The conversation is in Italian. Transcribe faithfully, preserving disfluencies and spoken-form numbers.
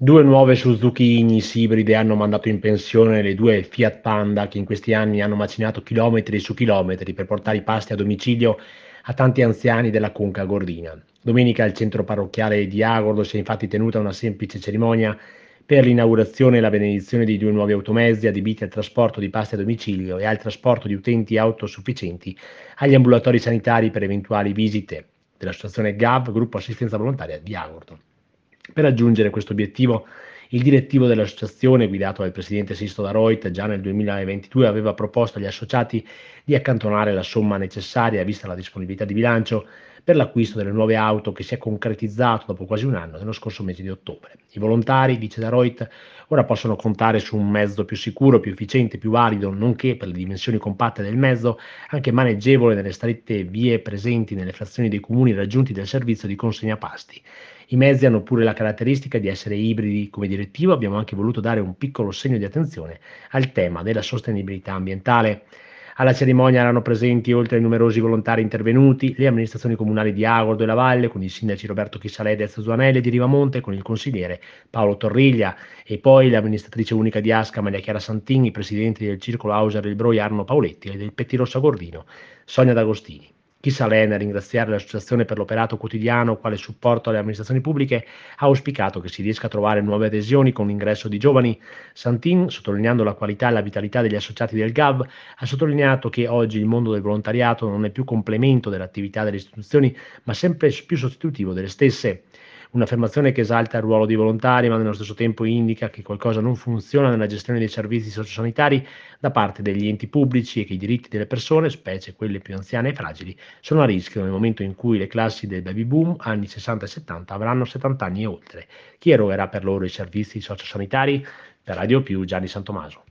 Due nuove Suzuki Ignis ibride hanno mandato in pensione le due Fiat Panda che in questi anni hanno macinato chilometri su chilometri per portare i pasti a domicilio a tanti anziani della Conca Gordina. Domenica al centro parrocchiale di Agordo si è infatti tenuta una semplice cerimonia per l'inaugurazione e la benedizione di due nuovi automezzi adibiti al trasporto di pasti a domicilio e al trasporto di utenti autosufficienti agli ambulatori sanitari per eventuali visite dell'associazione G A V, Gruppo Assistenza Volontaria di Agordo. Per raggiungere questo obiettivo, il direttivo dell'associazione, guidato dal presidente Sisto Daroit, già nel duemilaventidue aveva proposto agli associati di accantonare la somma necessaria, vista la disponibilità di bilancio, per l'acquisto delle nuove auto che si è concretizzato dopo quasi un anno, nello scorso mese di ottobre. I volontari, dice Daroit, ora possono contare su un mezzo più sicuro, più efficiente, più valido, nonché, per le dimensioni compatte del mezzo, anche maneggevole nelle strette vie presenti nelle frazioni dei comuni raggiunti dal servizio di consegna pasti. I mezzi hanno pure la caratteristica di essere ibridi. Come direttivo abbiamo anche voluto dare un piccolo segno di attenzione al tema della sostenibilità ambientale. Alla cerimonia erano presenti, oltre ai numerosi volontari intervenuti, le amministrazioni comunali di Agordo e La Valle, con i sindaci Roberto Chissalè e Ezio Zuanelli di Rivamonte, con il consigliere Paolo Torriglia, e poi l'amministratrice unica di Asca Maria Chiara Santin, i presidenti del Circolo Auser del Broi Arno Pauletti e del Pettirossa Gordino Sonia D'Agostini. Chissalè, nel ringraziare l'associazione per l'operato quotidiano quale supporto alle amministrazioni pubbliche, ha auspicato che si riesca a trovare nuove adesioni con l'ingresso di giovani. Santin, sottolineando la qualità e la vitalità degli associati del G A V, ha sottolineato che oggi il mondo del volontariato non è più complemento dell'attività delle istituzioni, ma sempre più sostitutivo delle stesse. Un'affermazione che esalta il ruolo dei volontari, ma nello stesso tempo indica che qualcosa non funziona nella gestione dei servizi sociosanitari da parte degli enti pubblici e che i diritti delle persone, specie quelle più anziane e fragili, sono a rischio nel momento in cui le classi del baby boom, anni sessanta e settanta, avranno settanta anni e oltre. Chi erogerà per loro i servizi sociosanitari? Per Radio Più, Gianni Santomaso.